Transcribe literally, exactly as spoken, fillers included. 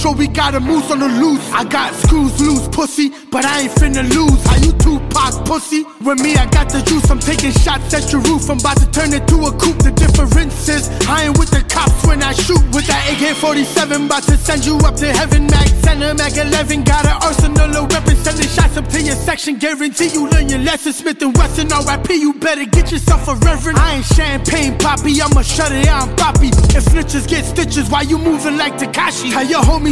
so we got a moose on the loose. I got screws loose, pussy, but I ain't finna lose. How you Tupac, pussy? With me, I got the juice. I'm taking shots at your roof. I'm about to turn it to a coupe. The difference is I ain't with the cops when I shoot with that A K forty-seven. About to send you up to heaven. Mag Center, Mag eleven. Got an arsenal of weapons. Sending shots up to your section. Guarantee you learn your lesson. Smith and Wesson, R I P. You better get yourself a reverend. I ain't champagne poppy. I'ma shut it, I'm poppy. If snitches get stitches, why you moving like Takashi? Tell your homies